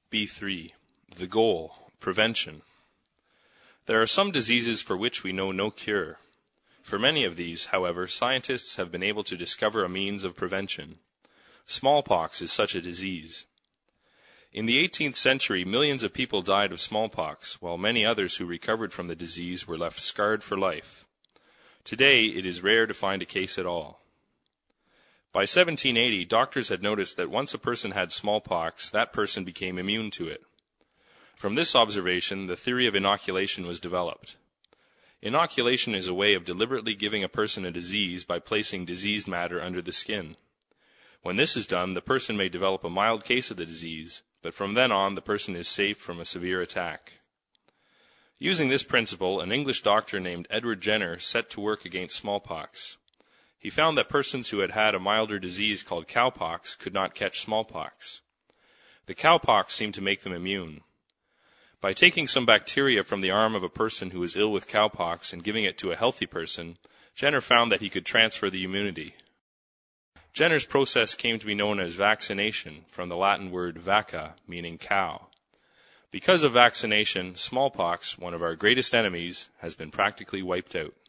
B3. The goal, prevention. There are some diseases for which we know no cure. For many of these, however, scientists have been able to discover a means of prevention. Smallpox is such a disease. In the 18th century, millions of people died of smallpox, while many others who recovered from the disease were left scarred for life. Today, it is rare to find a case at all. By 1780, doctors had noticed that once a person had smallpox, that person became immune to it. From this observation, the theory of inoculation was developed. Inoculation is a way of deliberately giving a person a disease by placing diseased matter under the skin. When this is done, the person may develop a mild case of the disease, but from then on, the person is safe from a severe attack. Using this principle, an English doctor named Edward Jenner set to work against smallpox. He found that persons who had had a milder disease called cowpox could not catch smallpox. The cowpox seemed to make them immune. By taking some bacteria from the arm of a person who was ill with cowpox and giving it to a healthy person, Jenner found that he could transfer the immunity. Jenner's process came to be known as vaccination, from the Latin word vacca, meaning cow. Because of vaccination, smallpox, one of our greatest enemies, has been practically wiped out.